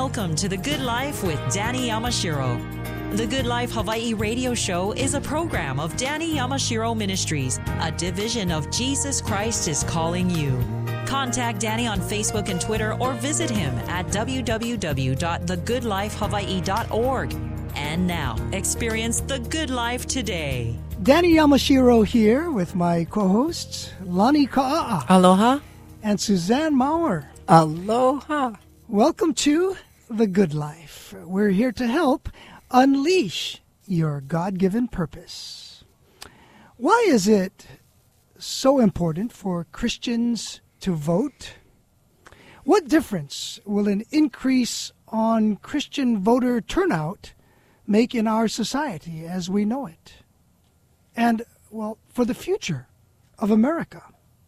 Welcome to The Good Life with Danny Yamashiro. The Good Life Hawaii radio show is a program of Danny Yamashiro Ministries, a division of Jesus Christ is Calling You. Contact Danny on Facebook and Twitter or visit him at www.thegoodlifehawaii.org. And now, experience the good life today. Danny Yamashiro here with my co-hosts, Lani Ka'a'a. Aloha. And Suzanne Maurer. Aloha. Welcome to The Good Life. We're here to help unleash your God-given purpose. Why is it so important for Christians to vote? What difference will an increase on Christian voter turnout make in our society as we know it? And, well, for the future of America.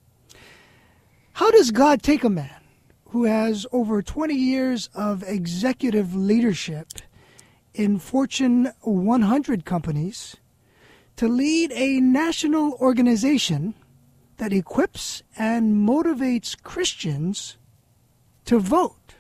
How does God take a man who has over 20 years of executive leadership in Fortune 100 companies to lead a national organization that equips and motivates Christians to vote?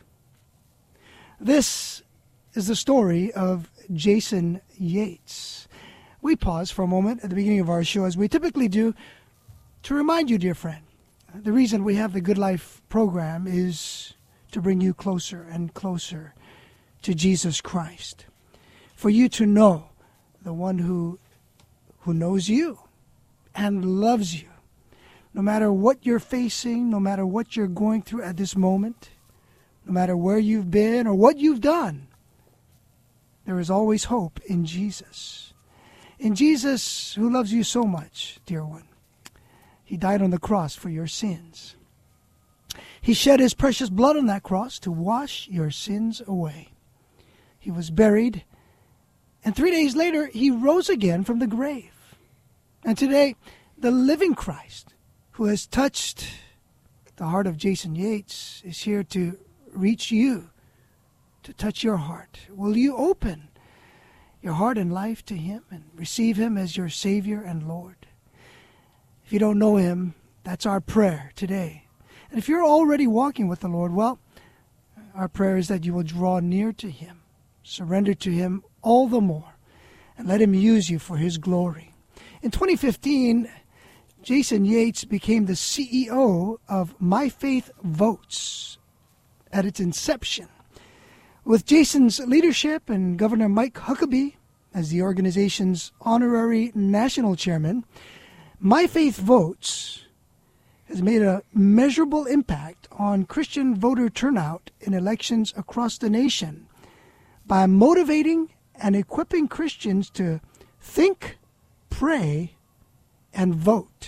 This is the story of Jason Yates. We pause for a moment at the beginning of our show, as we typically do, to remind you, dear friend, the reason we have the Good Life program is to bring you closer and closer to Jesus Christ. For you to know the one who knows you and loves you. No matter what you're facing, no matter what you're going through at this moment, no matter where you've been or what you've done, there is always hope in Jesus. In Jesus, who loves you so much, dear one. He died on the cross for your sins. He shed his precious blood on that cross to wash your sins away. He was buried, and 3 days later, he rose again from the grave. And today, the living Christ, who has touched the heart of Jason Yates, is here to reach you, to touch your heart. Will you open your heart and life to him and receive him as your Savior and Lord? If you don't know him, that's our prayer today. And if you're already walking with the Lord, well, our prayer is that you will draw near to him, surrender to him all the more, and let him use you for his glory. In 2015, Jason Yates became the CEO of My Faith Votes at its inception. With Jason's leadership and Governor Mike Huckabee as the organization's honorary national chairman, My Faith Votes has made a measurable impact on Christian voter turnout in elections across the nation by motivating and equipping Christians to think, pray, and vote.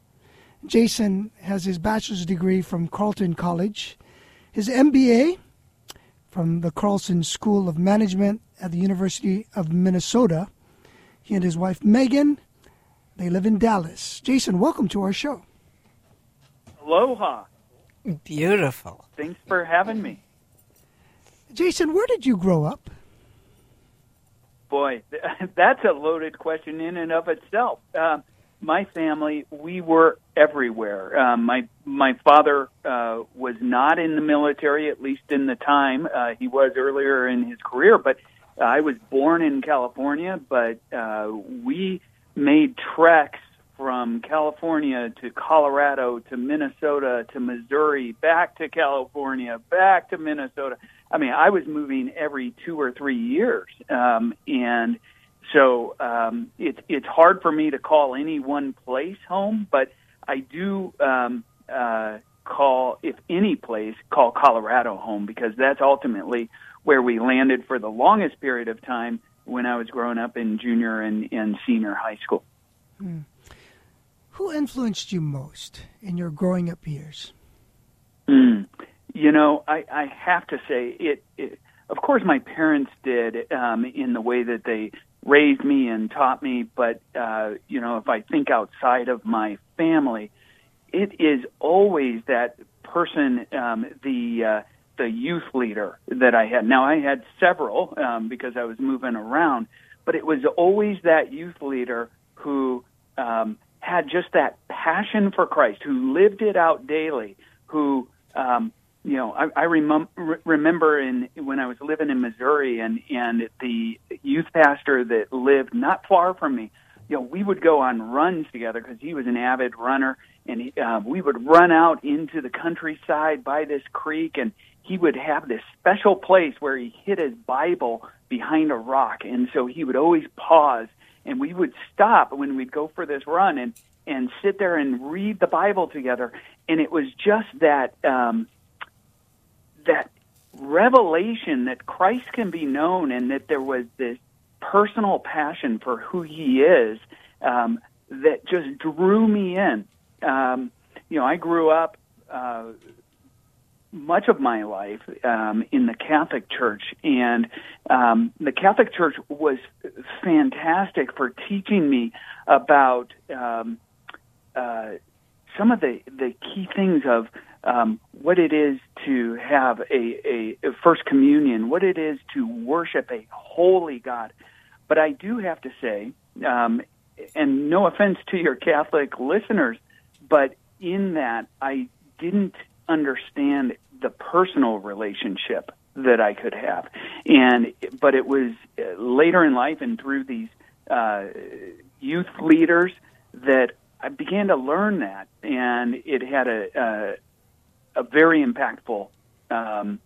Jason has his bachelor's degree from Carleton College, his MBA from the Carlson School of Management at the University of Minnesota. He and his wife, Megan, they live in Dallas. Jason, welcome to our show. Aloha. Beautiful. Thanks for having me. Jason, where did you grow up? Boy, that's a loaded question in and of itself. My family, we were everywhere. My father was not in the military, at least in the time. He was earlier in his career, but I was born in California, but we made treks from California to Colorado to Minnesota to Missouri, back to California, back to Minnesota. I mean, I was moving every 2 or 3 years. And so it's hard for me to call any one place home, but I do call Colorado home, because that's ultimately where we landed for the longest period of time when I was growing up in junior and senior high school. Who influenced you most in your growing up years? You know, I have to say, it of course my parents did in the way that they raised me and taught me, but, you know, if I think outside of my family, it is always that person, the youth leader that I had. Now, I had several because I was moving around, but it was always that youth leader who had just that passion for Christ, who lived it out daily, who I remember when I was living in Missouri, and the youth pastor that lived not far from me, we would go on runs together because he was an avid runner, and we would run out into the countryside by this creek, and he would have this special place where he hid his Bible behind a rock, and so he would always pause, and we would stop when we'd go for this run and sit there and read the Bible together, and it was just that that revelation that Christ can be known, and that there was this personal passion for who he is that just drew me in. I grew up much of my life in the Catholic Church, and the Catholic Church was fantastic for teaching me about some of the key things of what it is to have a First Communion, what it is to worship a holy God. But I do have to say, and no offense to your Catholic listeners, but in that I didn't understand the personal relationship that I could have. But it was later in life and through these youth leaders that I began to learn that, and it had a very impactful, an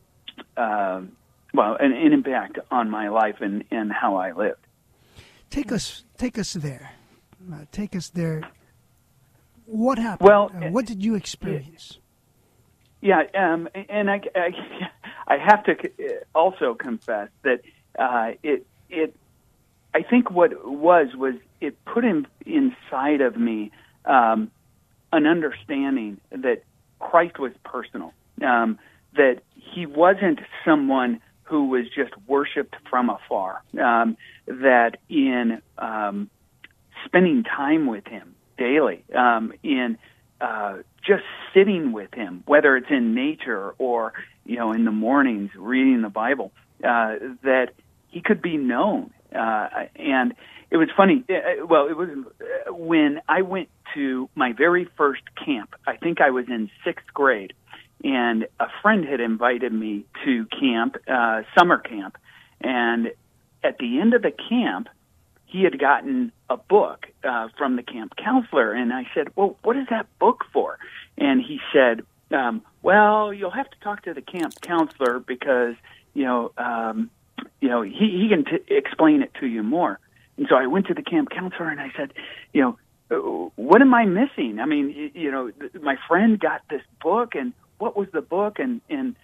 impact on my life and how I lived. Take us there. Take us there. What happened? Well, what did you experience? Yeah, and I have to also confess that I think what it was it put inside of me an understanding that Christ was personal, that he wasn't someone who was just worshipped from afar, that in spending time with him daily, in just sitting with him, whether it's in nature or, in the mornings reading the Bible, that he could be known. And it was funny. It was when I went to my very first camp. I think I was in 6th grade, and a friend had invited me to camp, summer camp. And at the end of the camp, he had gotten a book from the camp counselor, and I said, "Well, what is that book for?" And he said, "Well, you'll have to talk to the camp counselor because he can explain it to you more." And so I went to the camp counselor and I said, "What am I missing? I mean, my friend got this book, and what was the book?" And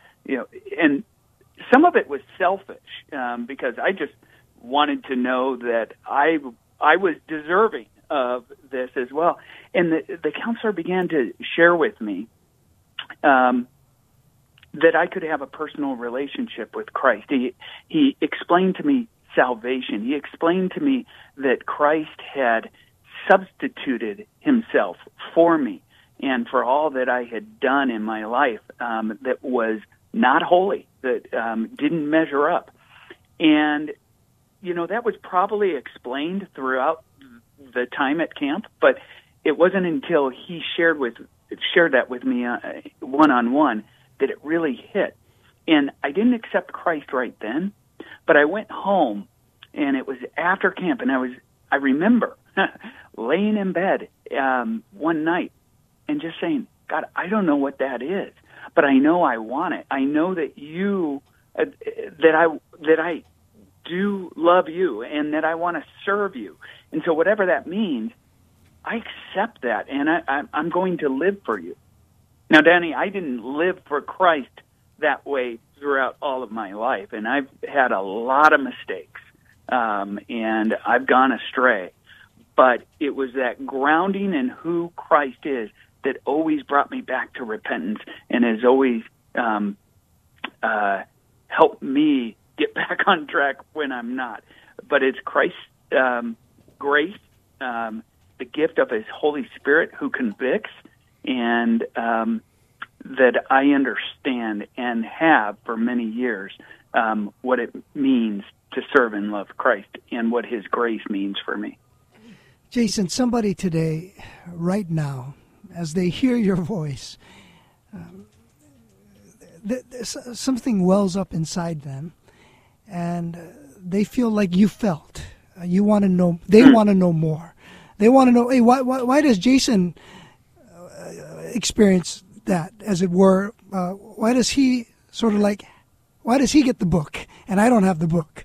some of it was selfish because I just wanted to know that I was deserving of this as well. And the counselor began to share with me that I could have a personal relationship with Christ. He explained to me salvation. He explained to me that Christ had substituted himself for me and for all that I had done in my life that was not holy, that didn't measure up. And that was probably explained throughout the time at camp, but it wasn't until he shared that with me one-on-one that it really hit. And I didn't accept Christ right then, but I went home, and it was after camp, and I remember laying in bed one night and just saying, "God, I don't know what that is, but I know I want it. I know that you, that I do love you, and that I want to serve you. And so whatever that means, I accept that, and I'm going to live for you." Now, Danny, I didn't live for Christ that way throughout all of my life, and I've had a lot of mistakes, and I've gone astray. But it was that grounding in who Christ is that always brought me back to repentance and has always helped me get back on track when I'm not. But it's Christ's grace, the gift of his Holy Spirit who convicts, and that I understand and have for many years what it means to serve and love Christ and what his grace means for me. Jason, somebody today, right now, as they hear your voice, something wells up inside them, and they feel like you felt. You want to know. They want to know more. They want to know. Hey, why does Jason experience that, as it were? Why does he sort of like? Why does he get the book and I don't have the book?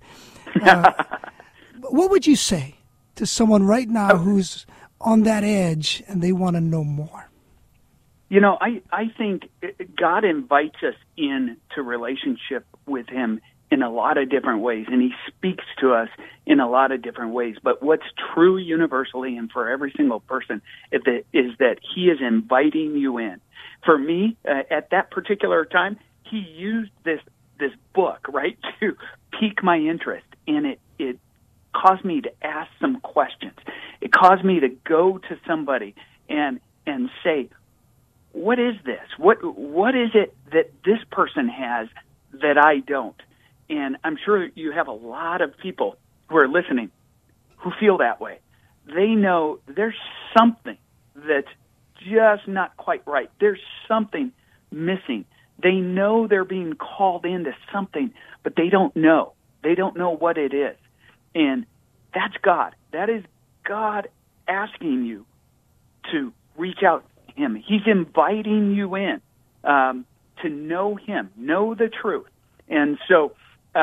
What would you say to someone right now who's on that edge and they want to know more? I think God invites us into relationship with him in a lot of different ways, and he speaks to us in a lot of different ways. But what's true universally and for every single person is that he is inviting you in. For me, at that particular time, he used this book, right, to pique my interest, and it caused me to ask some questions. It caused me to go to somebody and say, what is this? What is it that this person has that I don't? And I'm sure you have a lot of people who are listening who feel that way. They know there's something that's just not quite right. There's something missing. They know they're being called into something, but they don't know. They don't know what it is. And that's God. That is God asking you to reach out to him. He's inviting you in to know him, know the truth. And so,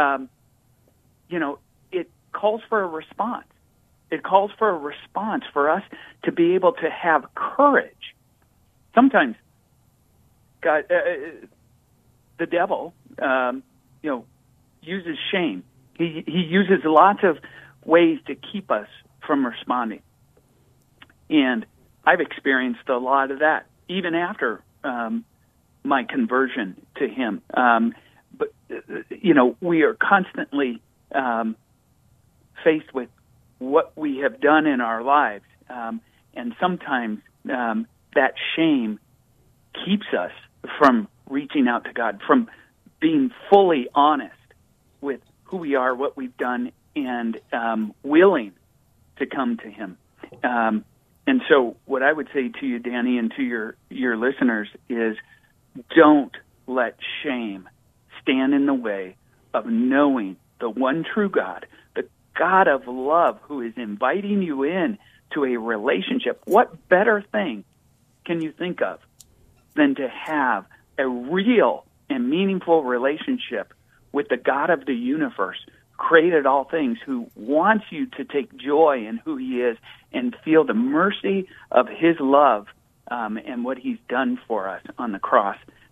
it calls for a response. It calls for a response for us to be able to have courage. Sometimes, God, the devil, uses shame. He uses lots of ways to keep us from responding. And I've experienced a lot of that, even after my conversion to him. But we are constantly faced with what we have done in our lives. And sometimes that shame keeps us from reaching out to God, from being fully honest with who we are, what we've done, and willing to come to him. And so what I would say to you, Danny, and to your listeners is, don't let shame stand in the way of knowing the one true God, the God of love, who is inviting you in to a relationship. What better thing can you think of than to have a real and meaningful relationship with the God of the universe, created all things, who wants you to take joy in who he is and feel the mercy of his love and what he's done for us on the cross.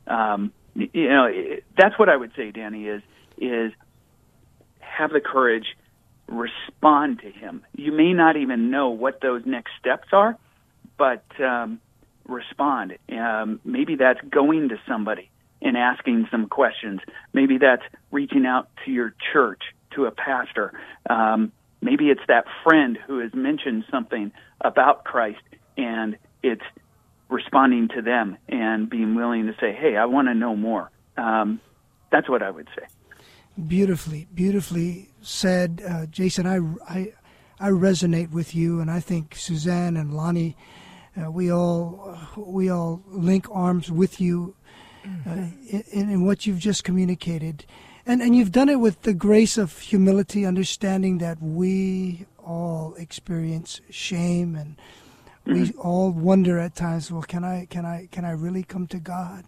That's what I would say, Danny, is have the courage, respond to him. You may not even know what those next steps are, but respond. Maybe that's going to somebody and asking some questions. Maybe that's reaching out to your church, to a pastor. Maybe it's that friend who has mentioned something about Christ, and it's responding to them and being willing to say, hey, I want to know more. That's what I would say. Beautifully said. Jason, I resonate with you, and I think Suzanne and Lonnie, we all link arms with you in what you've just communicated. And you've done it with the grace of humility, understanding that we all experience shame, and we all wonder at times, well, can I really come to God?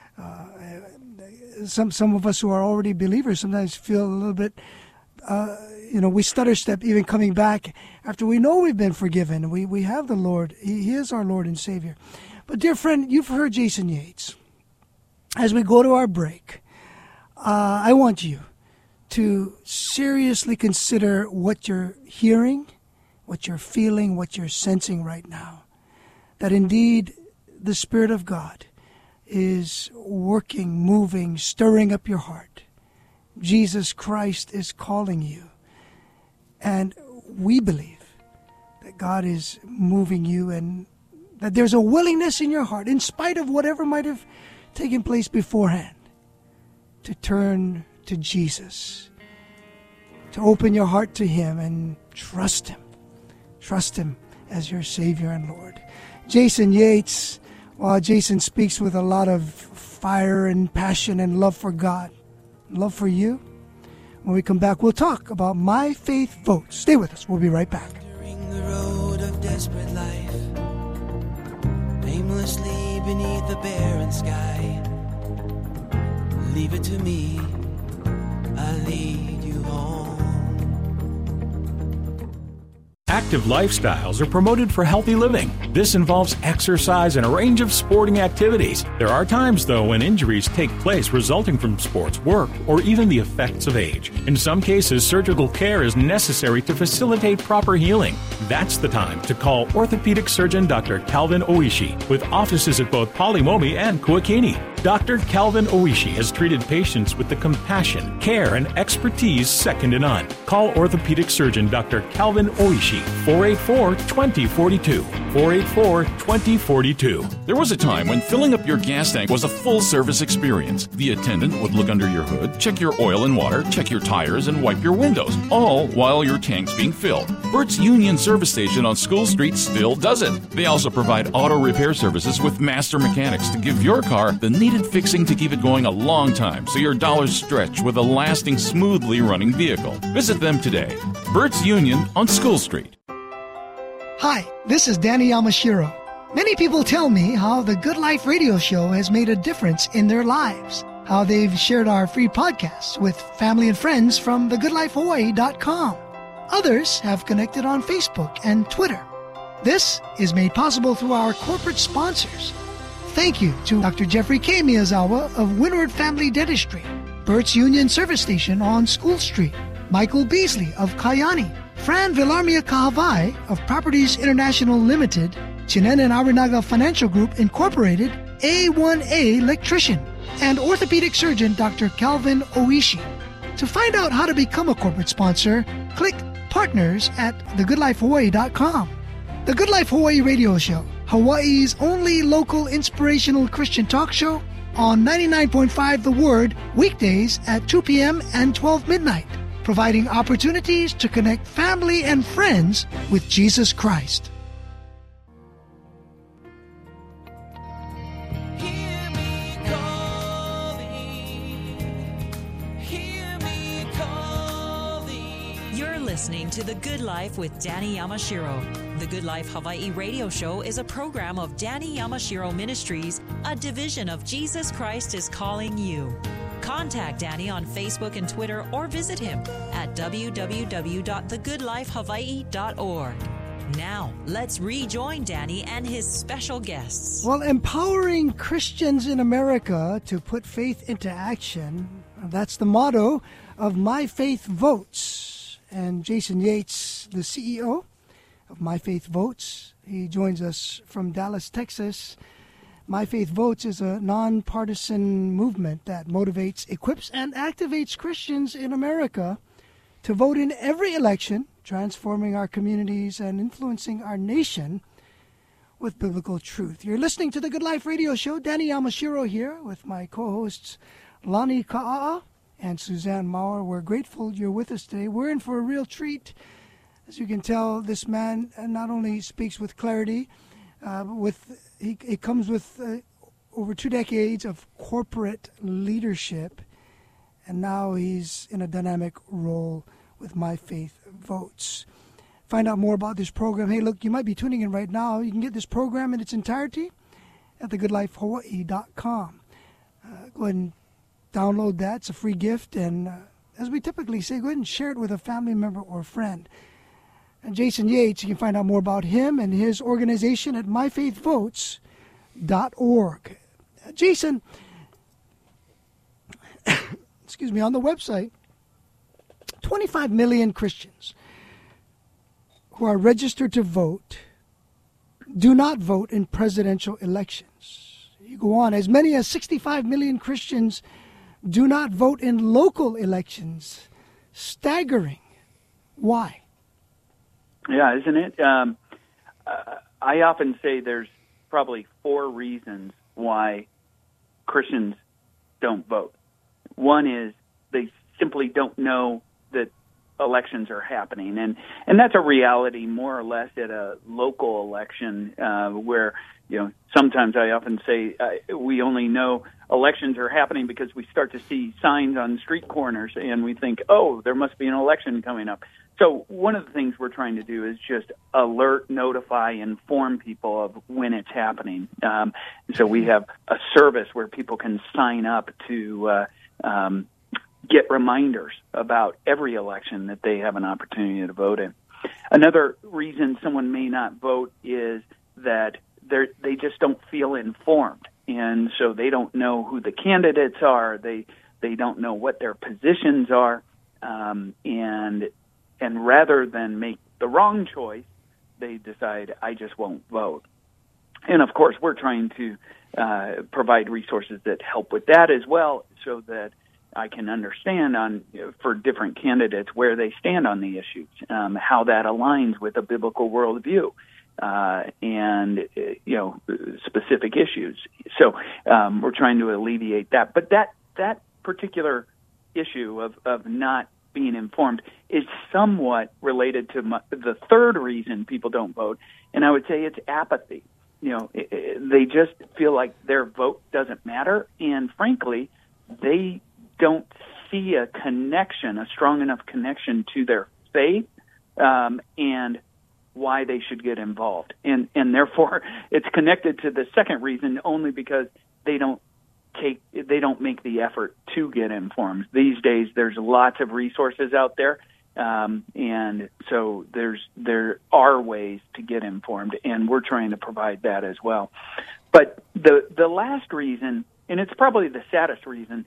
Some of us who are already believers sometimes feel a little bit, we stutter step even coming back after we know we've been forgiven. We have the Lord. He is our Lord and Savior. But dear friend, you've heard Jason Yates. As we go to our break, I want you to seriously consider what you're hearing, what you're feeling, what you're sensing right now. That indeed the Spirit of God is working, moving, stirring up your heart. Jesus Christ is calling you. And we believe that God is moving you, and that there's a willingness in your heart, in spite of whatever might have taken place beforehand, to turn to Jesus, to open your heart to him and trust him as your Savior and Lord. Jason Yates, Well, Jason speaks with a lot of fire and passion and love for God, love for you. When we come back, we'll talk about My Faith Votes. Stay with us. We'll be right back. Wandering the road of desperate life, aimlessly beneath the barren sky. Leave it to me, I'll lead you home. Active lifestyles are promoted for healthy living. This involves exercise and a range of sporting activities. There are times, though, when injuries take place resulting from sports, work, or even the effects of age. In some cases, surgical care is necessary to facilitate proper healing. That's the time to call orthopedic surgeon Dr. Calvin Oishi, with offices at both Polimomi and Kuakini. Dr. Calvin Oishi has treated patients with the compassion, care, and expertise second to none. Call orthopedic surgeon Dr. Calvin Oishi, 484-2042, 484-2042. There was a time when filling up your gas tank was a full-service experience. The attendant would look under your hood, check your oil and water, check your tires, and wipe your windows, all while your tank's being filled. Bert's Union Service Station on School Street still does it. They also provide auto repair services with master mechanics to give your car the needed fixing to keep it going a long time so your dollars stretch with a lasting, smoothly running vehicle. Visit them today. Bert's Union on School Street. Hi, this is Danny Yamashiro. Many people tell me how the Good Life radio show has made a difference in their lives, how they've shared our free podcasts with family and friends from thegoodlifehawaii.com. Others have connected on Facebook and Twitter. This is made possible through our corporate sponsors. Thank you to Dr. Jeffrey K. Miyazawa of Windward Family Dentistry, Bert's Union Service Station on School Street, Michael Beasley of Kayani, Fran Villarmia Kahavai of Properties International Limited, Chinen and Arinaga Financial Group Incorporated, A1A Electrician, and orthopedic surgeon Dr. Calvin Oishi. To find out how to become a corporate sponsor, click Partners at thegoodlifehawaii.com. The Good Life Hawaii Radio Show, Hawaii's only local inspirational Christian talk show, on 99.5 The Word, weekdays at 2 p.m. and 12 midnight, providing opportunities to connect family and friends with Jesus Christ. Hear me calling, hear me calling. You're listening to The Good Life with Danny Yamashiro. The Good Life Hawaii radio show is a program of Danny Yamashiro Ministries, a division of Jesus Christ is Calling You. Contact Danny on Facebook and Twitter or visit him at www.thegoodlifehawaii.org. Now, let's rejoin Danny and his special guests. Well, empowering Christians in America to put faith into action, that's the motto of My Faith Votes. And Jason Yates, the CEO of My Faith Votes, he joins us from Dallas, Texas. My Faith Votes is a nonpartisan movement that motivates, equips, and activates Christians in America to vote in every election, transforming our communities and influencing our nation with biblical truth. You're listening to the Good Life Radio Show. Danny Yamashiro here with my co-hosts Lani Ka'a'a and Suzanne Maurer. We're grateful you're with us today. We're in for a real treat. As you can tell, this man not only speaks with clarity, he comes with over 2 decades of corporate leadership, and now he's in a dynamic role with My Faith Votes. Find out more about this program. Hey, look, you might be tuning in right now. You can get this program in its entirety at thegoodlifehawaii.com. Go ahead and download that. It's a free gift, and as we typically say, go ahead and share it with a family member or friend. And Jason Yates, you can find out more about him and his organization at myfaithvotes.org. Jason, excuse me, on the website, 25 million Christians who are registered to vote do not vote in presidential elections. You go on, as many as 65 million Christians do not vote in local elections. Staggering. Why? Yeah, isn't it? I often say there's probably 4 reasons why Christians don't vote. One is they simply don't know that elections are happening, and that's a reality more or less at a local election where sometimes I often say we only know elections are happening because we start to see signs on street corners and we think, oh, there must be an election coming up. So one of the things we're trying to do is just alert, notify, inform people of when it's happening. So we have a service where people can sign up to get reminders about every election that they have an opportunity to vote in. Another reason someone may not vote is that they just don't feel informed, and so they don't know who the candidates are. They don't know what their positions are, and rather than make the wrong choice, they decide, I just won't vote. And, of course, we're trying to provide resources that help with that as well so that I can understand for different candidates where they stand on the issues, how that aligns with a biblical worldview, and specific issues. So we're trying to alleviate that. But that particular issue of not being informed is somewhat related to the third reason people don't vote, and I would say it's apathy. They just feel like their vote doesn't matter, and frankly, they don't see a strong enough connection to their faith, and why they should get involved. And therefore, it's connected to the second reason only because they don't make the effort to get informed. These days, there's lots of resources out there, and so there are ways to get informed, and we're trying to provide that as well. But the last reason, and it's probably the saddest reason,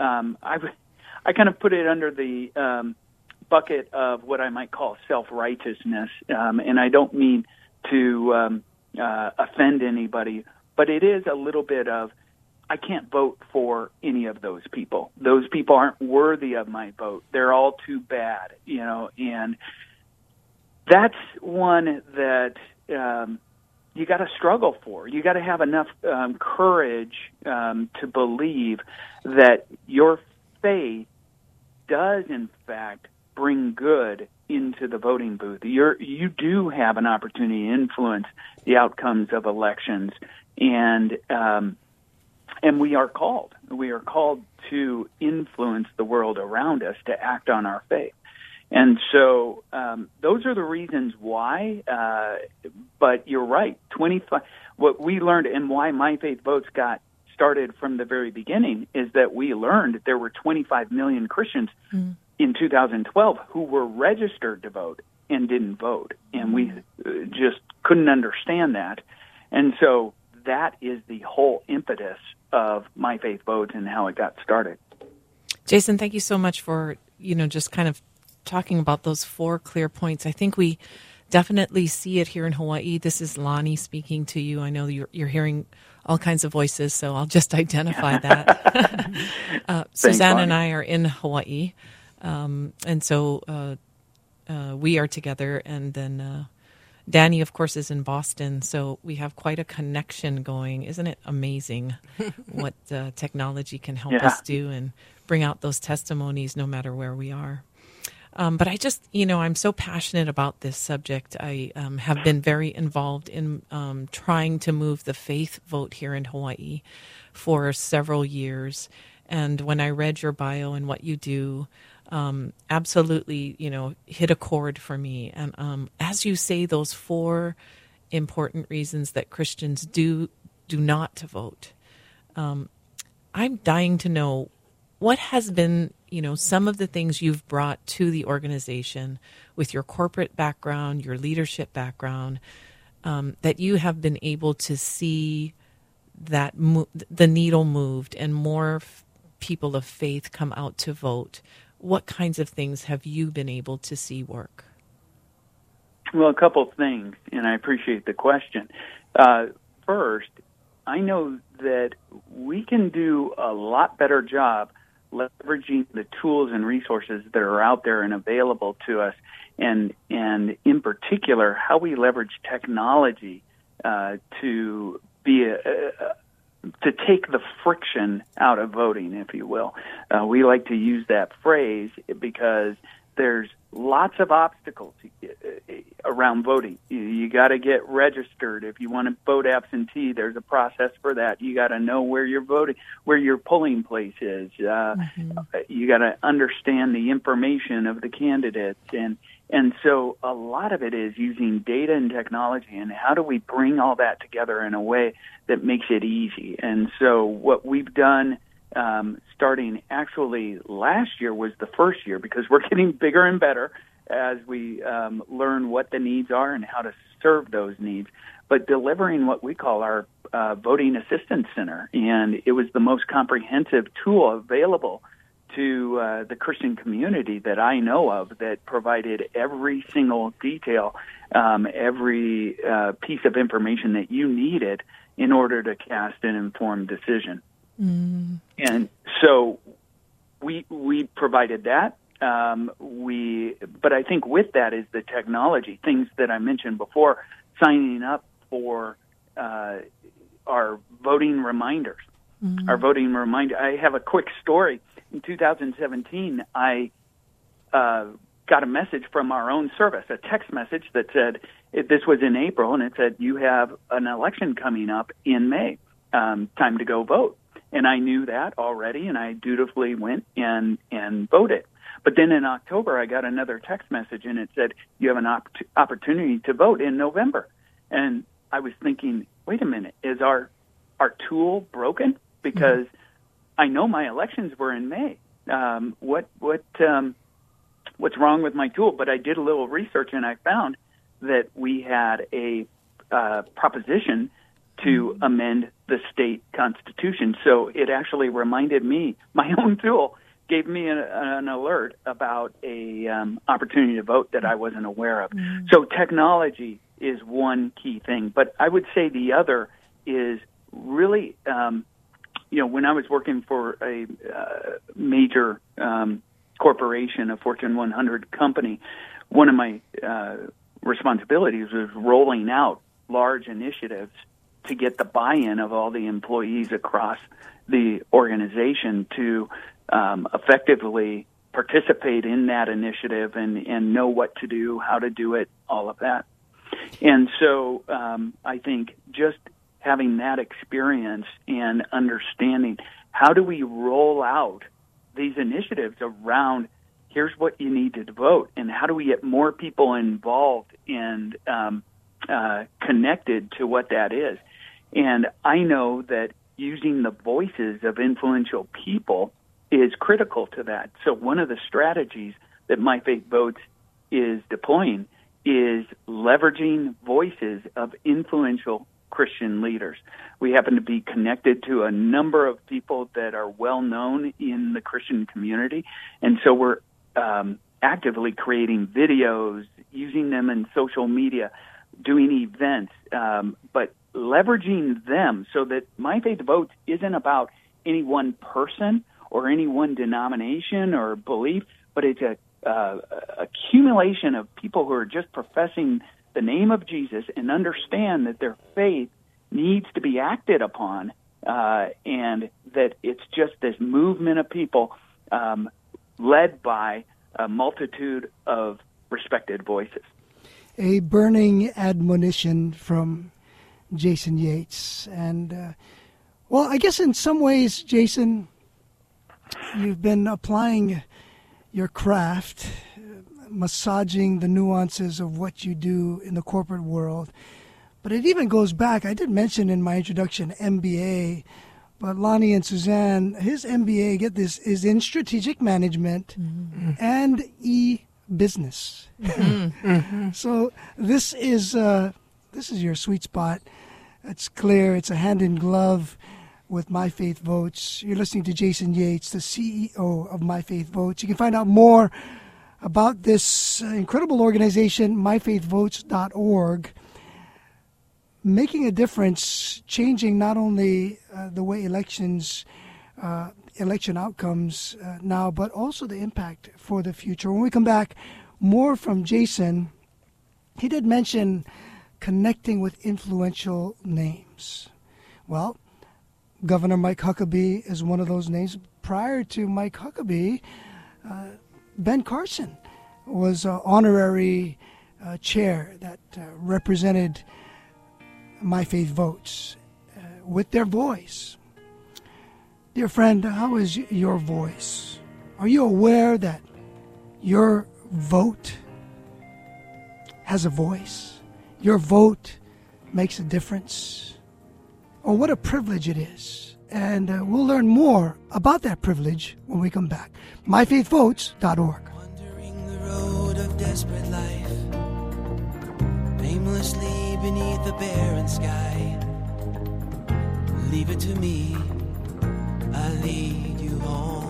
I kind of put it under the bucket of what I might call self-righteousness, and I don't mean to offend anybody, but it is a little bit of, I can't vote for any of those people. Those people aren't worthy of my vote. They're all too bad, and that's one that you got to struggle for. You got to have enough courage to believe that your faith does, in fact, bring good into the voting booth. You do have an opportunity to influence the outcomes of elections, and we are called. We are called to influence the world around us, to act on our faith. And so those are the reasons why, but you're right. 25. What we learned and why My Faith Votes got started from the very beginning is that we learned there were 25 million Christians in 2012 who were registered to vote and didn't vote. And we just couldn't understand that. And so that is the whole impetus of My Faith Votes and how it got started. Jason, thank you so much for, just kind of talking about those 4 clear points. I think we definitely see it here in Hawaii. This is Lonnie speaking to you. I know you're hearing all kinds of voices, so I'll just identify that. Suzanne and I are in Hawaii, and so we are together, and then Danny, of course, is in Boston, so we have quite a connection going. Isn't it amazing what technology can help us do and bring out those testimonies no matter where we are? But I just, I'm so passionate about this subject. I have been very involved in trying to move the faith vote here in Hawaii for several years. And when I read your bio and what you do, absolutely, hit a chord for me. And as you say, those 4 important reasons that Christians do not vote, I'm dying to know what has been, some of the things you've brought to the organization with your corporate background, your leadership background, that you have been able to see that the needle moved and more people of faith come out to vote. What kinds of things have you been able to see work? Well, a couple of things, and I appreciate the question. First, I know that we can do a lot better job leveraging the tools and resources that are out there and available to us, and in particular, how we leverage technology to take the friction out of voting, if you will. We like to use that phrase because there's lots of obstacles around voting. You got to get registered. If you want to vote absentee, there's a process for that. You got to know where you're voting, where your polling place is. You got to understand the information of the candidates, and so a lot of it is using data and technology, and how do we bring all that together in a way that makes it easy. And so what we've done starting actually last year was the first year, because we're getting bigger and better as we learn what the needs are and how to serve those needs, but delivering what we call our Voting Assistance Center. And it was the most comprehensive tool available to the Christian community that I know of, that provided every single detail, every piece of information that you needed in order to cast an informed decision. And so we provided that. But I think with that is the technology, things that I mentioned before, signing up for our voting reminders. Our voting reminder. I have a quick story. In 2017, I got a message from our own service, a text message that said, this was in April, and it said, you have an election coming up in May, time to go vote. And I knew that already, and I dutifully went and voted. But then in October, I got another text message, and it said, you have an opportunity to vote in November. And I was thinking, wait a minute, is our tool broken? Because I know my elections were in May. What's wrong with my tool? But I did a little research, and I found that we had a proposition to amend the state constitution. So it actually reminded me, my own tool gave me an alert about a opportunity to vote that I wasn't aware of. So technology is one key thing. But I would say the other is really, when I was working for a major corporation, a Fortune 100 company, one of my responsibilities was rolling out large initiatives to get the buy-in of all the employees across the organization to effectively participate in that initiative and know what to do, how to do it, all of that. And so I think just having that experience and understanding how do we roll out these initiatives around here's what you need to vote, and how do we get more people involved and connected to what that is. And I know that using the voices of influential people is critical to that. So one of the strategies that My Faith Votes is deploying is leveraging voices of influential Christian leaders. We happen to be connected to a number of people that are well known in the Christian community, and so we're actively creating videos, using them in social media, doing events, but leveraging them so that My Faith Votes isn't about any one person or any one denomination or belief, but it's a accumulation of people who are just professing the name of Jesus and understand that their faith needs to be acted upon, and that it's just this movement of people led by a multitude of respected voices. A burning admonition from Jason Yates. And, well, I guess in some ways, Jason, you've been applying your craft, massaging the nuances of what you do in the corporate world. But it even goes back, I did mention in my introduction, MBA, but Lonnie and Suzanne, his MBA, get this, is in strategic management and e-business. So this is your sweet spot. It's clear. It's a hand in glove with My Faith Votes. You're listening to Jason Yates, the CEO of My Faith Votes. You can find out more about this incredible organization, myfaithvotes.org, making a difference, changing not only the way election outcomes now, but also the impact for the future. When we come back, more from Jason. He did mention connecting with influential names. Well, Governor Mike Huckabee is one of those names. Prior to Mike Huckabee, Ben Carson was an honorary chair that represented My Faith Votes with their voice. Dear friend, how is your voice? Are you aware that your vote has a voice? Your vote makes a difference? Oh, what a privilege it is. And we'll learn more about that privilege when we come back. MyFaithVotes.org. Wandering the road of desperate life, aimlessly beneath a barren sky. Leave it to me, I'll lead you home.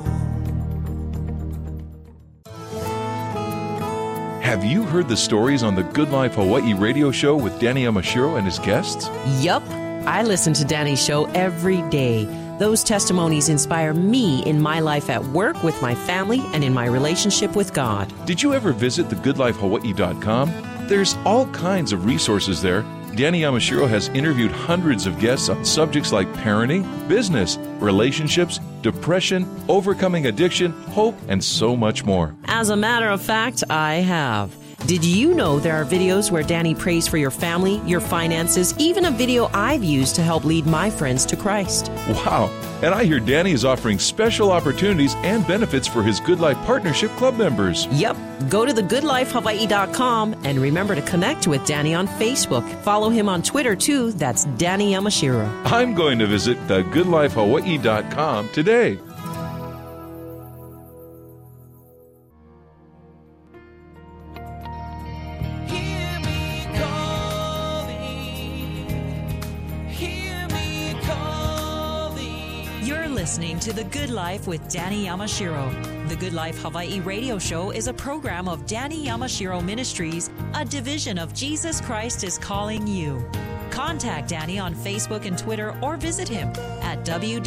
Have you heard the stories on the Good Life Hawaii radio show with Danny Yamashiro and his guests? Yup. I listen to Danny's show every day. Those testimonies inspire me in my life at work, with my family, and in my relationship with God. Did you ever visit thegoodlifehawaii.com? There's all kinds of resources there. Danny Yamashiro has interviewed hundreds of guests on subjects like parenting, business, relationships, depression, overcoming addiction, hope, and so much more. As a matter of fact, I have. Did you know there are videos where Danny prays for your family, your finances, even a video I've used to help lead my friends to Christ? Wow. And I hear Danny is offering special opportunities and benefits for his Good Life Partnership Club members. Yep. Go to thegoodlifehawaii.com and remember to connect with Danny on Facebook. Follow him on Twitter, too. That's Danny Yamashiro. I'm going to visit thegoodlifehawaii.com today. Listening to The Good Life with Danny Yamashiro. The Good Life Hawaii radio show is a program of Danny Yamashiro Ministries, a division of Jesus Christ is Calling You. Contact Danny on Facebook and Twitter, or visit him at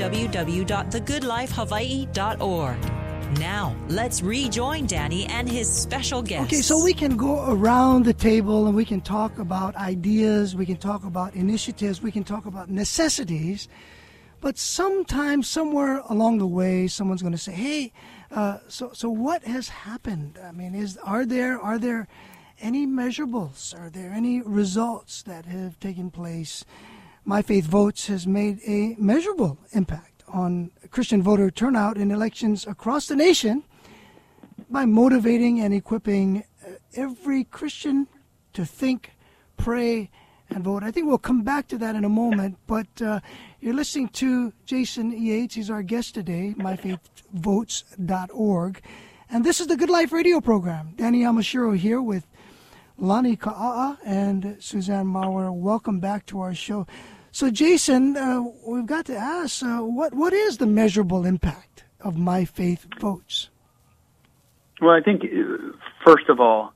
www.thegoodlifehawaii.org. Now, let's rejoin Danny and his special guests. Okay, so we can go around the table and we can talk about ideas, we can talk about initiatives, we can talk about necessities. But sometimes, somewhere along the way, someone's going to say, "Hey, so what has happened? I mean, are there any measurables? Are there any results that have taken place?" My Faith Votes has made a measurable impact on Christian voter turnout in elections across the nation by motivating and equipping every Christian to think, pray, and vote. I think we'll come back to that in a moment, but you're listening to Jason Yates. He's our guest today, myfaithvotes.org. And this is the Good Life radio program. Danny Yamashiro here with Lani Ka'a'a and Suzanne Maurer. Welcome back to our show. So, Jason, we've got to ask, what is the measurable impact of My Faith Votes? Well, I think, first of all,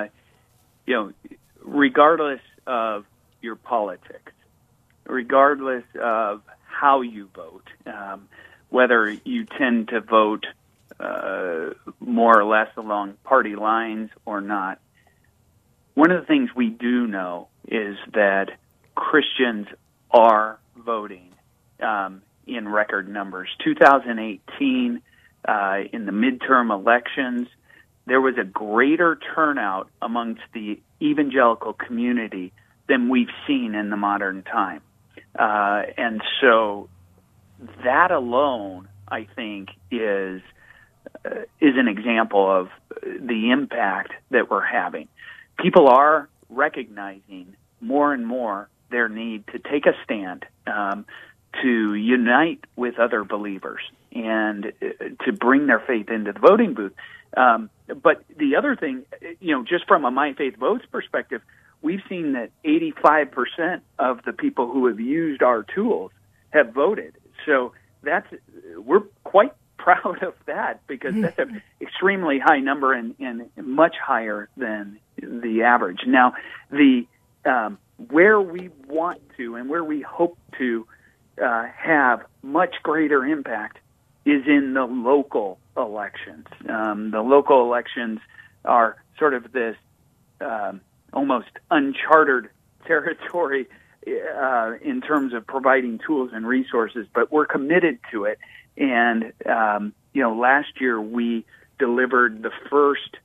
regardless of your politics, regardless of how you vote, whether you tend to vote more or less along party lines or not, one of the things we do know is that Christians are voting in record numbers. 2018, in the midterm elections, there was a greater turnout amongst the evangelical community than we've seen in the modern time. And so that alone, I think, is an example of the impact that we're having. People are recognizing more and more their need to take a stand, to unite with other believers, and to bring their faith into the voting booth. But the other thing, just from a My Faith Votes perspective, we've seen that 85% of the people who have used our tools have voted. So we're quite proud of that, because that's an extremely high number and much higher than the average. Now, where we want to and where we hope to have much greater impact is in the local elections. The local elections are sort of this almost uncharted territory in terms of providing tools and resources, but we're committed to it. And last year we delivered the first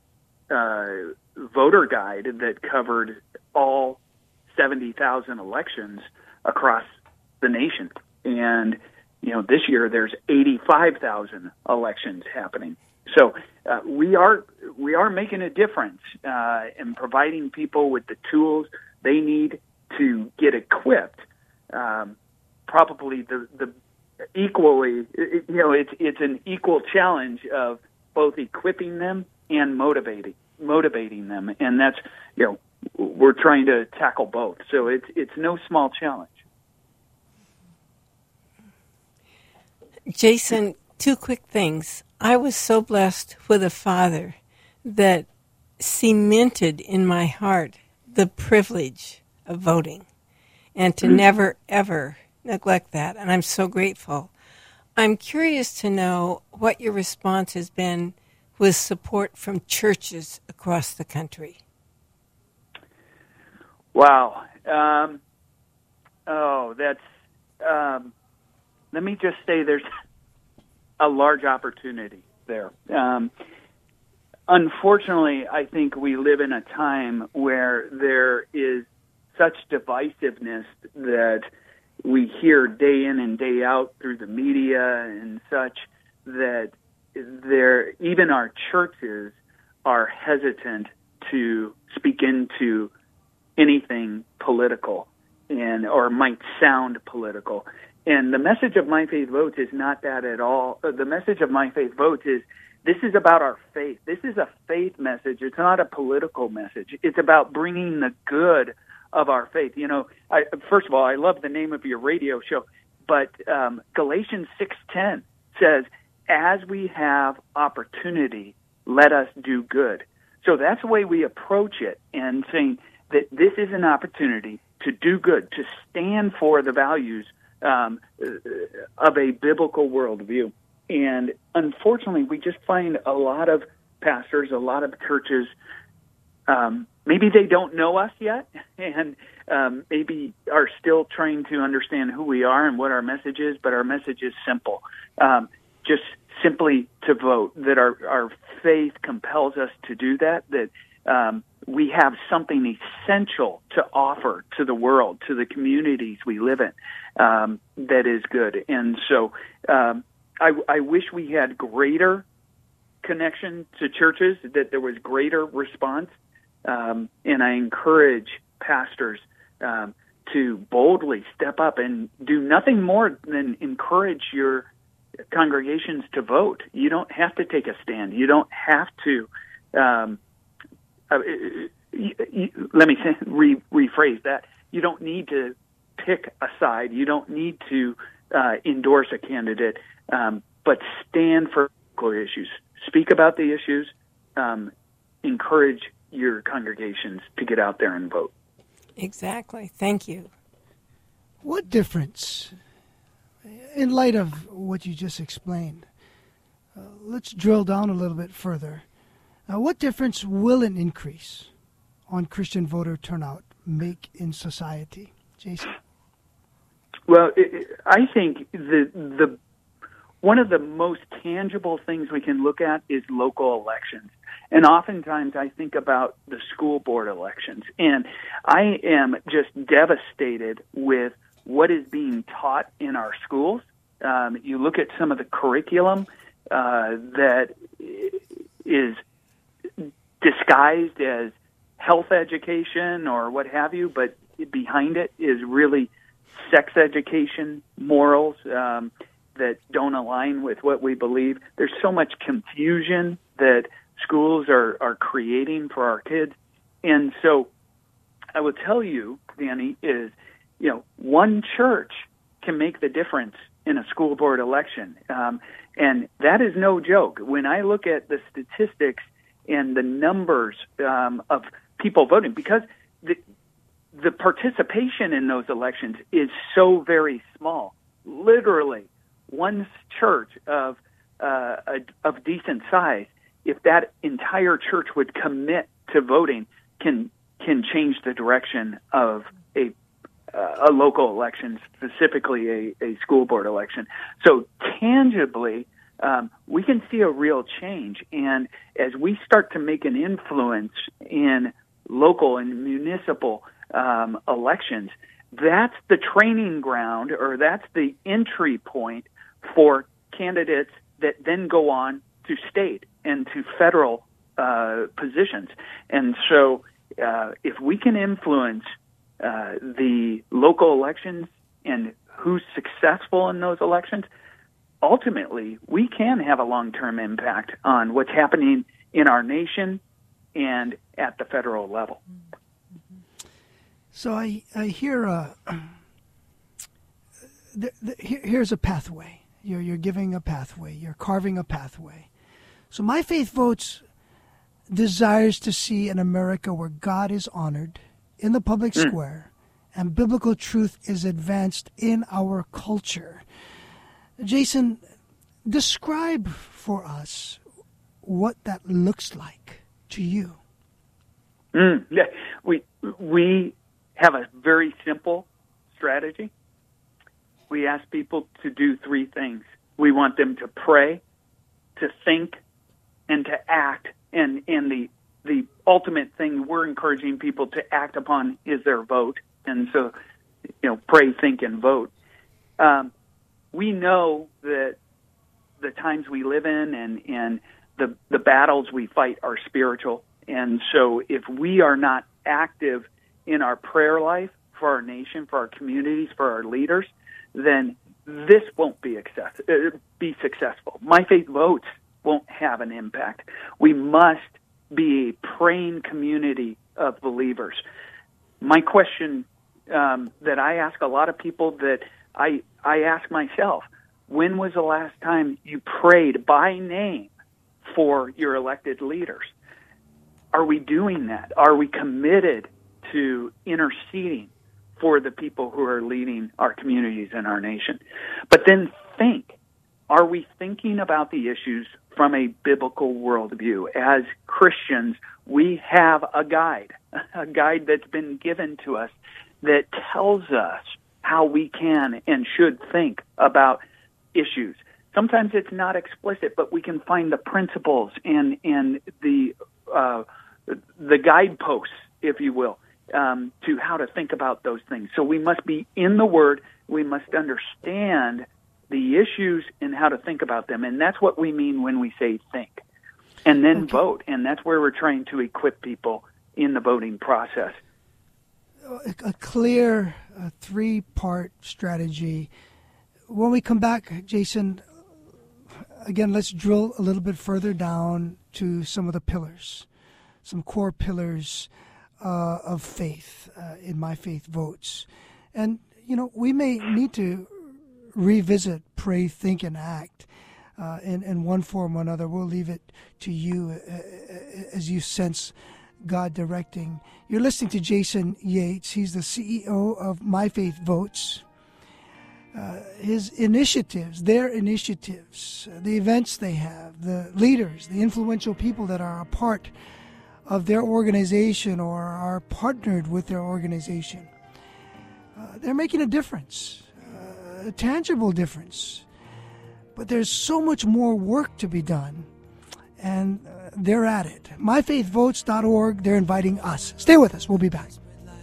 voter guide that covered all 70,000 elections across the nation. And, this year there's 85,000 elections happening. So we are making a difference in providing people with the tools they need to get equipped. Probably the equally, it's an equal challenge of both equipping them and motivating them, and that's we're trying to tackle both. So it's no small challenge. Jason, two quick things. I was so blessed with a father that cemented in my heart the privilege of voting and to never, ever neglect that. And I'm so grateful. I'm curious to know what your response has been with support from churches across the country. Wow. Let me just say there's a large opportunity there. Unfortunately, I think we live in a time where there is such divisiveness that we hear day in and day out through the media and such that even our churches are hesitant to speak into anything political or might sound political. And the message of My Faith Votes is not that at all. The message of My Faith Votes is this is about our faith. This is a faith message. It's not a political message. It's about bringing the good of our faith. First of all, I love the name of your radio show, but Galatians 6:10 says, as we have opportunity, let us do good. So that's the way we approach it, and saying that this is an opportunity to do good, to stand for the values of a biblical worldview. And unfortunately, we just find a lot of pastors, a lot of churches, maybe they don't know us yet, and maybe are still trying to understand who we are and what our message is, but our message is simple. Just simply to vote, that our faith compels us to do that, that we have something essential to offer to the world, to the communities we live in, that is good. And so I wish we had greater connection to churches, that there was greater response, and I encourage pastors to boldly step up and do nothing more than encourage your congregations to vote. You don't have to take a stand. You don't have to let me rephrase that. You don't need to pick a side. You don't need to endorse a candidate, but stand for issues. Speak about the issues. Encourage your congregations to get out there and vote. Exactly. Thank you. What difference, in light of what you just explained, let's drill down a little bit further. What difference will an increase on Christian voter turnout make in society? Jason? Well, I think the one of the most tangible things we can look at is local elections. And oftentimes I think about the school board elections. And I am just devastated with what is being taught in our schools. You look at some of the curriculum that is disguised as health education or what have you, but behind it is really sex education, morals that don't align with what we believe. There's so much confusion that schools are creating for our kids. And so I will tell you, Danny, is, one church can make the difference in a school board election. And that is no joke. When I look at the statistics and the numbers of people voting, because the participation in those elections is so very small. Literally, one church of decent size, if that entire church would commit to voting, can change the direction of a local election, specifically a school board election. So tangibly, we can see a real change. And as we start to make an influence in local and municipal elections, that's the training ground, or that's the entry point for candidates that then go on to state and to federal positions. And so if we can influence the local elections and who's successful in those elections, ultimately we can have a long-term impact on what's happening in our nation and at the federal level. So I hear here's a pathway. You're giving a pathway. You're carving a pathway. So My Faith Votes desires to see an America where God is honored in the public square and biblical truth is advanced in our culture. Jason, describe for us what that looks like to you. We have a very simple strategy. We ask people to do three things. We want them to pray, to think, and to act. And the ultimate thing we're encouraging people to act upon is their vote. And so, pray, think, and vote. We know that the times we live in and the battles we fight are spiritual. And so if we are not active in our prayer life for our nation, for our communities, for our leaders, then this won't be successful. My Faith Votes won't have an impact. We must be a praying community of believers. My question that I ask a lot of people, that I ask myself, when was the last time you prayed by name for your elected leaders? Are we doing that? Are we committed to interceding for the people who are leading our communities and our nation? But then think, are we thinking about the issues from a biblical worldview? As Christians, we have a guide that's been given to us that tells us how we can and should think about issues. Sometimes it's not explicit, but we can find the principles and the guideposts, if you will, to how to think about those things. So we must be in the Word. We must understand the issues and how to think about them. And that's what we mean when we say think. And then vote. And that's where we're trying to equip people in the voting process. A clear three-part strategy. When we come back, Jason, again, let's drill a little bit further down to some of the pillars, some core pillars of faith in My Faith Votes. And, we may need to revisit Pray, Think, and Act in one form or another. We'll leave it to you as you sense God directing. You're listening to Jason Yates. He's the CEO of My Faith Votes. His initiatives, their initiatives, the events they have, the leaders, the influential people that are a part of their organization or are partnered with their organization, they're making a difference, a tangible difference. But there's so much more work to be done, and they're at it. MyFaithVotes.org, they're inviting us. Stay with us. We'll be back.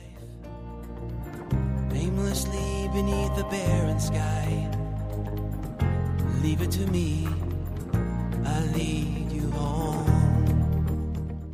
Aimlessly beneath the barren sky, leave it to me, I'll lead you home.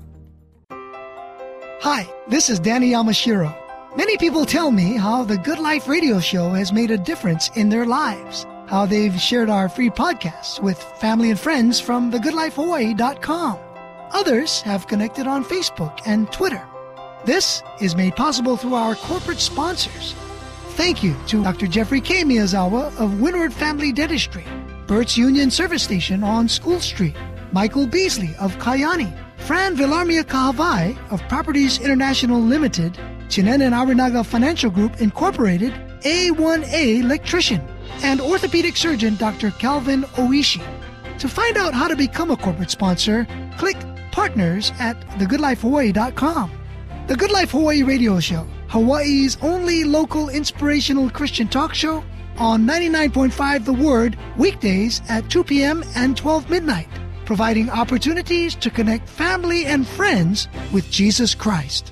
Hi, this is Danny Yamashiro. Many people tell me how the Good Life radio show has made a difference in their lives, how they've shared our free podcasts with family and friends from thegoodlifehawaii.com. Others have connected on Facebook and Twitter. This is made possible through our corporate sponsors. Thank you to Dr. Jeffrey K. Miyazawa of Windward Family Dentistry, Burt's Union Service Station on School Street, Michael Beasley of Kayani, Fran Villarmia Kahavai of Properties International Limited, Chinen and Arinaga Financial Group Incorporated, A1A Electrician, and orthopedic surgeon Dr. Calvin Oishi. To find out how to become a corporate sponsor, click Partners at thegoodlifehawaii.com. The Good Life Hawaii radio show, Hawaii's only local inspirational Christian talk show, on 99.5 The Word, weekdays at 2 p.m. and 12 midnight, providing opportunities to connect family and friends with Jesus Christ.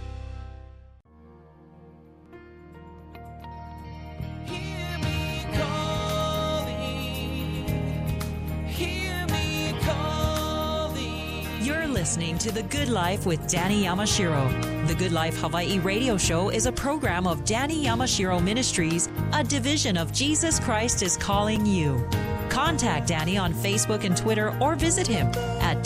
Listening to The Good Life with Danny Yamashiro. The Good Life Hawaii radio show is a program of Danny Yamashiro Ministries, a division of Jesus Christ is Calling You. Contact Danny on Facebook and Twitter or visit him at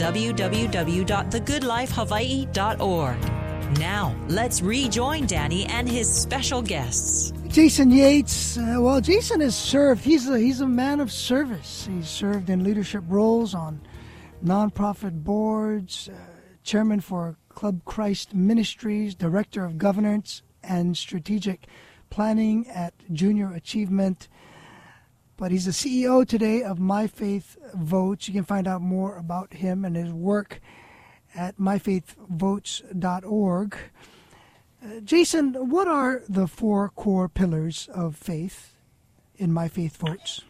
www.thegoodlifehawaii.org. Now, let's rejoin Danny and his special guests. Jason Yates. Jason has served. He's a man of service. He's served in leadership roles on nonprofit boards, chairman for Club Christ Ministries, director of governance and strategic planning at Junior Achievement. But he's the CEO today of My Faith Votes. You can find out more about him and his work at myfaithvotes.org. Jason, what are the 4 core pillars of faith in My Faith Votes?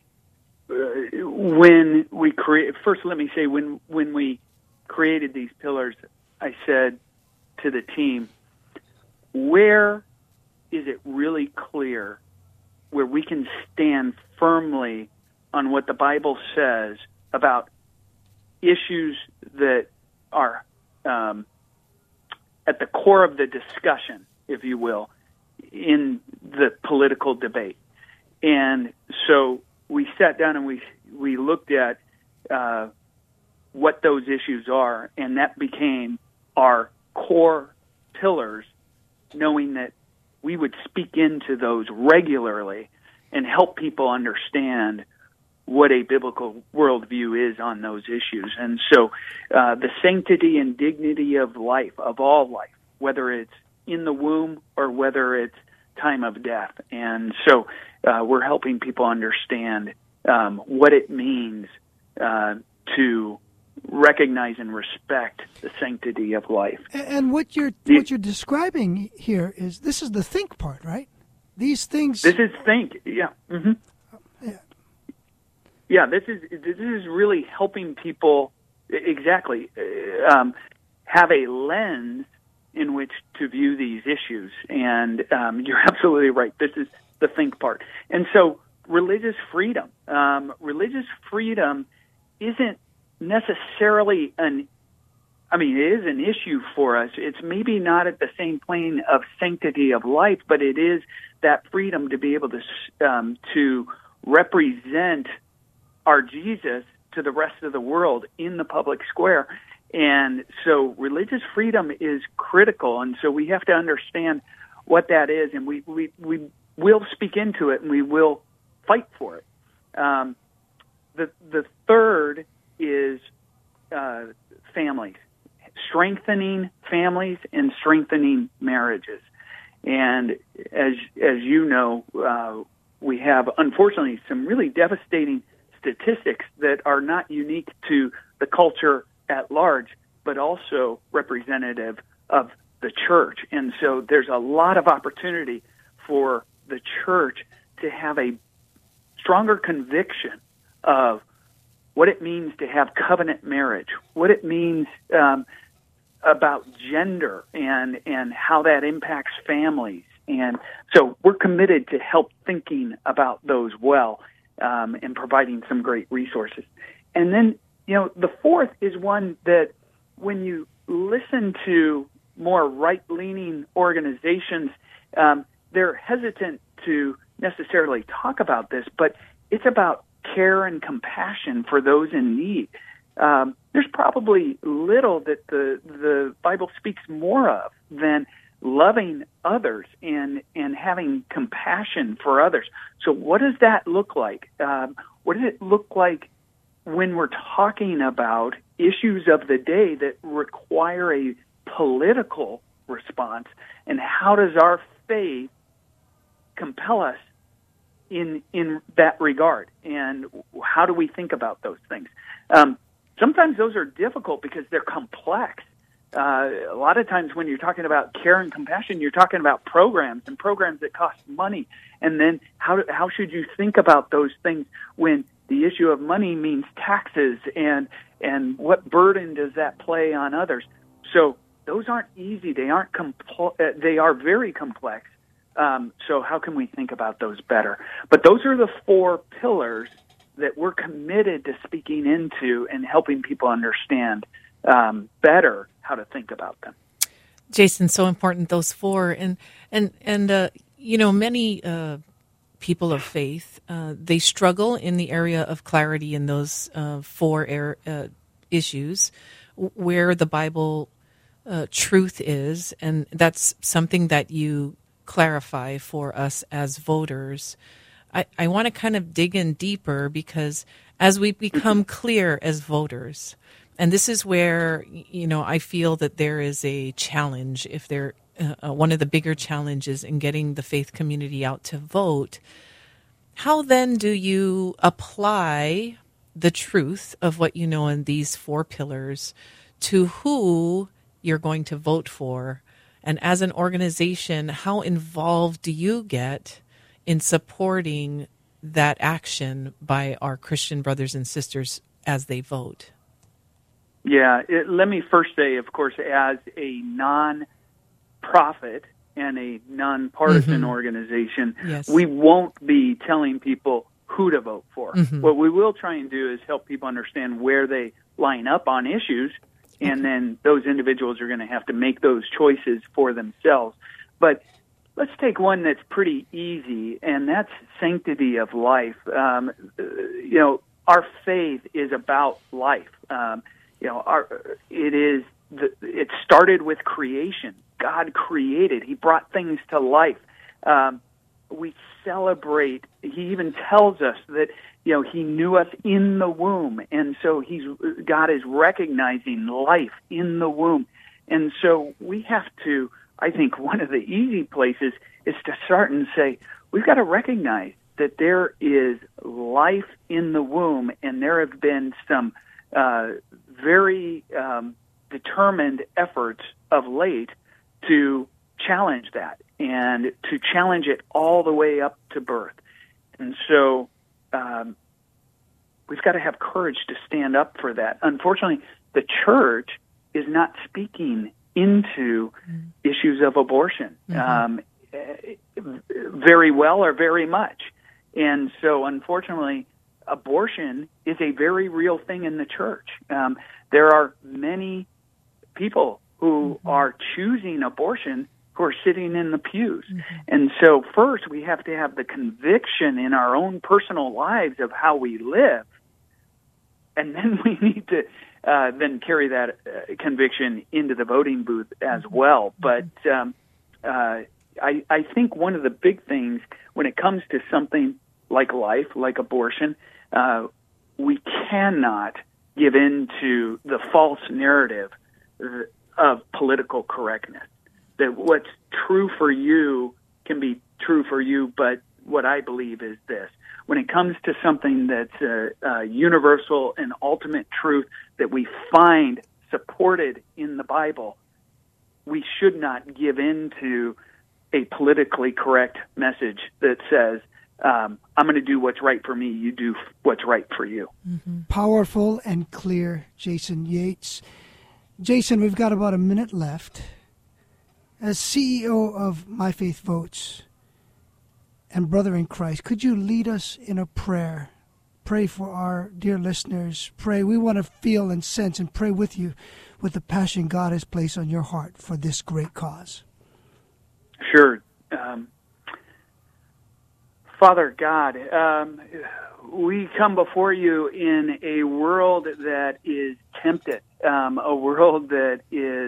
When we first let me say, when we created these pillars, I said to the team, where is it really clear where we can stand firmly on what the Bible says about issues that are at the core of the discussion, if you will, in the political debate? And so we sat down and we looked at what those issues are, and that became our core pillars, knowing that we would speak into those regularly and help people understand what a biblical worldview is on those issues. And so the sanctity and dignity of life, of all life, whether it's in the womb or whether it's time of death. And so we're helping people understand what it means to recognize and respect the sanctity of life. And what you're describing here is this is the think part, right? These things. This is think, yeah. Mm-hmm. Yeah, this is really helping people exactly have a lens in which to view these issues. And you're absolutely right. This is the think part. And so religious freedom. Religious freedom isn't necessarily it is an issue for us. It's maybe not at the same plane of sanctity of life, but it is that freedom to be able to represent our Jesus to the rest of the world in the public square. And so religious freedom is critical, and so we have to understand what that is, and we will speak into it, and we will fight for it. The third is families, strengthening families and strengthening marriages. And as you know, we have, unfortunately, some really devastating statistics that are not unique to the culture at large, but also representative of the church. And so there's a lot of opportunity for the church to have a stronger conviction of what it means to have covenant marriage, what it means about gender and how that impacts families. And so we're committed to help thinking about those well and providing some great resources. And then, the fourth is one that when you listen to more right-leaning organizations, they're hesitant to necessarily talk about this, but it's about care and compassion for those in need. There's probably little that the Bible speaks more of than loving others and having compassion for others. So what does that look like? What does it look like when we're talking about issues of the day that require a political response? And how does our faith compel us in that regard? And how do we think about those things? Sometimes those are difficult because they're complex. A lot of times when you're talking about care and compassion, you're talking about programs that cost money. And then how should you think about those things when the issue of money means taxes and what burden does that play on others? So those aren't easy. They aren't they are very complex. So how can we think about those better? But those are the 4 pillars that we're committed to speaking into and helping people understand better how to think about them. Jason, so important, those 4. And many people of faith, they struggle in the area of clarity in those 4 issues where the Bible truth is, and that's something that you clarify for us as voters. I want to kind of dig in deeper, because as we become clear as voters, and this is where, I feel that there is a challenge, if there one of the bigger challenges in getting the faith community out to vote. How then do you apply the truth of what you know in these 4 pillars to who you're going to vote for? And as an organization, how involved do you get in supporting that action by our Christian brothers and sisters as they vote? Yeah, let me first say, of course, as a non-profit and a nonpartisan organization, yes, we won't be telling people who to vote for. What we will try and do is help people understand where they line up on issues, and then those individuals are going to have to make those choices for themselves. But let's take one that's pretty easy, and that's sanctity of life. Our faith is about life. It started with creation. God created. He brought things to life. We celebrate. He even tells us that, He knew us in the womb. And so God is recognizing life in the womb. And so we have to, I think one of the easy places is to start and say, we've got to recognize that there is life in the womb, and there have been some very determined efforts of late to challenge that and to challenge it all the way up to birth. And so we've got to have courage to stand up for that. Unfortunately, the church is not speaking into issues of abortion very well or very much. And so, unfortunately, abortion is a very real thing in the church. There are many people who are choosing abortion who are sitting in the pews. And so first we have to have the conviction in our own personal lives of how we live, and then we need to then carry that conviction into the voting booth as well. But I think one of the big things when it comes to something like life, like abortion, we cannot give in to the false narrative of political correctness, that what's true for you can be true for you, but what I believe is this. When it comes to something that's a universal and ultimate truth that we find supported in the Bible, we should not give in to a politically correct message that says, I'm going to do what's right for me, you do what's right for you. Powerful and clear, Jason Yates. Jason, we've got about a minute left. As CEO of My Faith Votes and brother in Christ, could you lead us in a prayer? Pray for our dear listeners. Pray. We want to feel and sense and pray with you with the passion God has placed on your heart for this great cause. Sure. Father God, we come before you in a world that is tempted, a world that is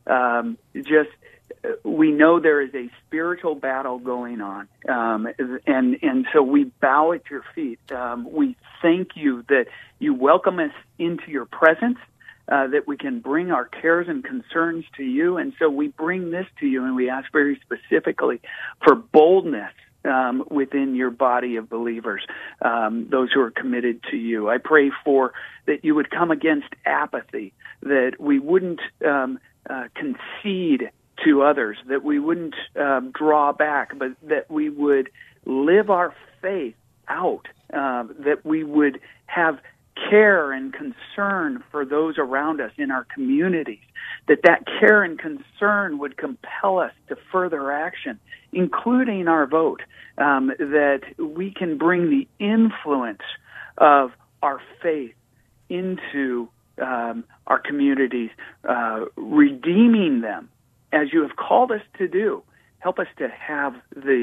we know there is a spiritual battle going on, and so we bow at your feet. We thank you that you welcome us into your presence, that we can bring our cares and concerns to you, and so we bring this to you, and we ask very specifically for boldness within your body of believers, those who are committed to you. I pray for that you would come against apathy, that we wouldn't concede to others, that we wouldn't draw back, but that we would live our faith out, that we would have care and concern for those around us in our communities, that care and concern would compel us to further action, including our vote, that we can bring the influence of our faith into our communities, redeeming them as you have called us to do. Help us to have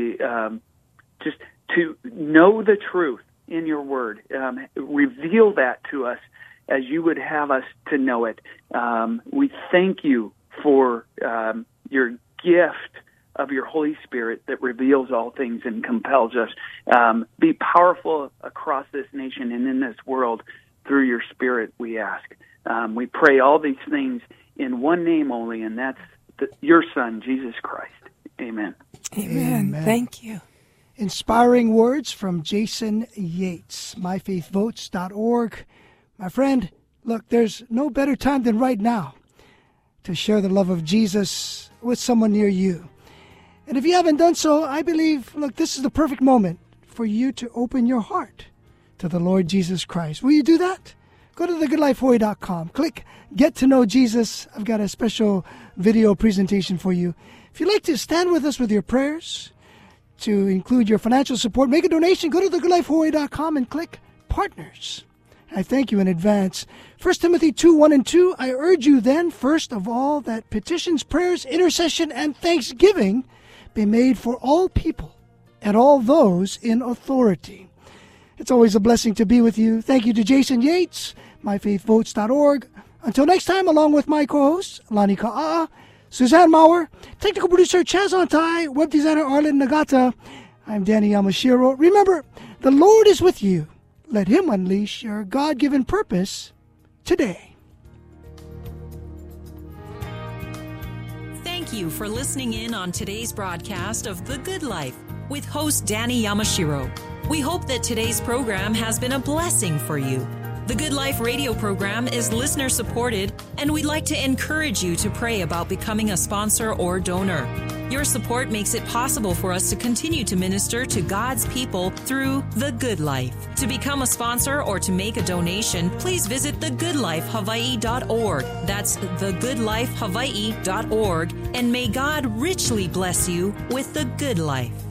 just to know the truth in your word. Reveal that to us as you would have us to know it. We thank you for your gift of your Holy Spirit that reveals all things and compels us. Be powerful across this nation and in this world through your Spirit, we ask. We pray all these things in one name only, and that's your Son, Jesus Christ. Amen. Amen. Thank you. Inspiring words from Jason Yates, myfaithvotes.org. My friend, look, there's no better time than right now to share the love of Jesus with someone near you. And if you haven't done so, I believe, look, this is the perfect moment for you to open your heart to the Lord Jesus Christ. Will you do that? Go to thegoodlifehawaii.com. Click Get to Know Jesus. I've got a special video presentation for you. If you'd like to stand with us with your prayers, to include your financial support, make a donation, go to thegoodlifehawaii.com and click Partners. I thank you in advance. 1 Timothy 2:1-2, I urge you then, first of all, that petitions, prayers, intercession, and thanksgiving be made for all people and all those in authority. It's always a blessing to be with you. Thank you to Jason Yates, myfaithvotes.org. Until next time, along with my co-hosts, Lani Ka'a'a, Suzanne Maurer, technical producer Chaz Ontai, web designer Arlen Nagata, I'm Danny Yamashiro. Remember, the Lord is with you. Let Him unleash your God-given purpose today. Thank you for listening in on today's broadcast of The Good Life with host Danny Yamashiro. We hope that today's program has been a blessing for you. The Good Life radio program is listener supported, and we'd like to encourage you to pray about becoming a sponsor or donor. Your support makes it possible for us to continue to minister to God's people through The Good Life. To become a sponsor or to make a donation, please visit thegoodlifehawaii.org. That's thegoodlifehawaii.org, and may God richly bless you with the good life.